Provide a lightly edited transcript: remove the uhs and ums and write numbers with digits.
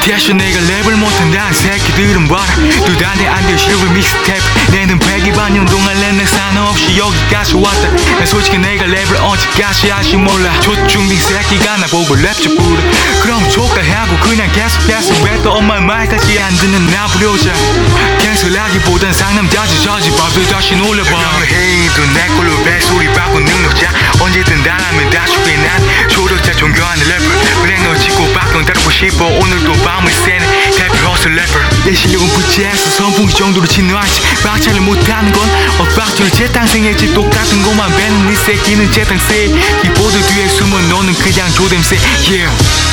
대신 내가 랩을 못한다는 새끼들은 봐라 두단에 안돼 실버 믹스테이프 내는 120년 동안 랩 산업 없이 여기까지 왔다 난 솔직히 내가 랩을 언제까지 할지 몰라 초중딩 새끼가 나보고 랩 좀 부르 그럼 족가하고 그냥 계속해서 왜 또 엄마 말까지 안 듣는 나 부려자 캔슬하기보단 상남자지 저지 밥도 다시 놀려봐 헤이도 내 걸로 벨소리 받고 능력자 언제든 달라면 다 줄게 난 초력자 존경하는 래퍼 그냥 너 짓고 밖은 다루고 싶어 오늘도 밤을 새는 대표 허슬 래퍼 내 실력은 부채에서 선풍기 정도로 진화하지 박차를 못하는 건 엇박자를 재탄생했지 똑같은 것만 배는 이 새끼는 재탕세 키보드 뒤에 숨은 너는 그냥 조냄새 yeah